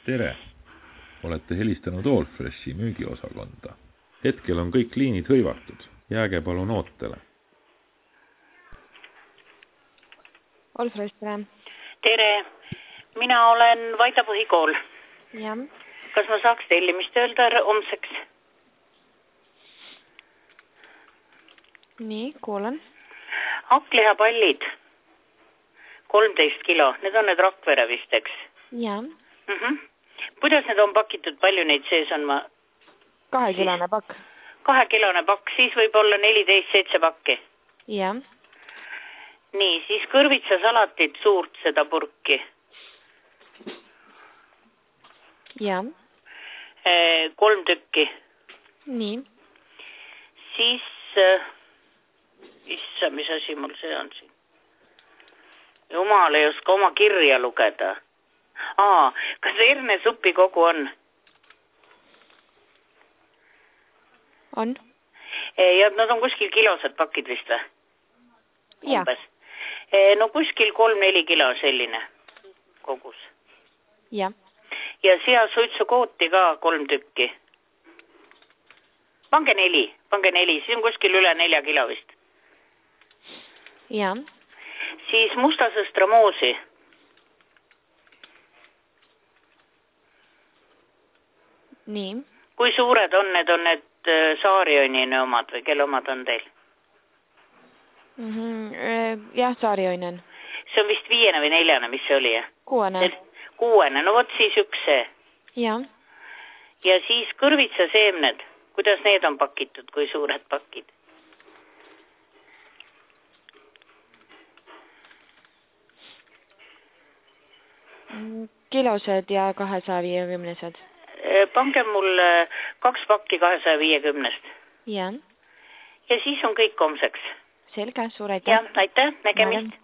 Tere! Olete helistanud Allfreshi müügiosakonda. Hetkel on kõik liinid hõivatud. Jääge palun ootele. Allfresh, tere. Tere! Mina olen Vaida põhikool. Ja. Kas ma saaks tellimist öelda homseks? Nii, kuulen. Hakklihapallid. 13 kilo. Need on need Rakvere vist, eks? Ja. Kuidas need on pakitud? Palju neid sees on? 2-kilone pakk. 2-kilone pakk. Siis võib olla 14-7 pakki. Ja. Nii, siis kõrvitsasalatit suurt seda purki. Ja. 3 tükki. Nii. Siis, issa, mis asi mul see on siin? Jumal ei oska oma kirja lugeda. Kas hernesuppi kogu on? On. Ja nad on kuskil kilosed pakid vist või? Ja. No kuskil 3-4 kilo selline kogus. Ja. Ja seasuitsukooti ka 3 tükki. Pange 4, siis on kuskil üle 4 kilo vist. Ja. Siis mustasõstramoosi. Nii. Kui suured on need Saarionini omad või kelle omad on teil? Jah, Saarioinen. See on vist 5. või 4., mis see oli? 6. 6, no vot siis üks see. Ja. Ja siis kõrvitsaseemned. Kuidas need on pakitud, kui suured pakid? Kilosed ja 250-sed. Pange mul 2 pakki 250-st. Ja. Ja siis on kõik homseks. Selge, suur aitäh. Ja, aitäh, nägemist.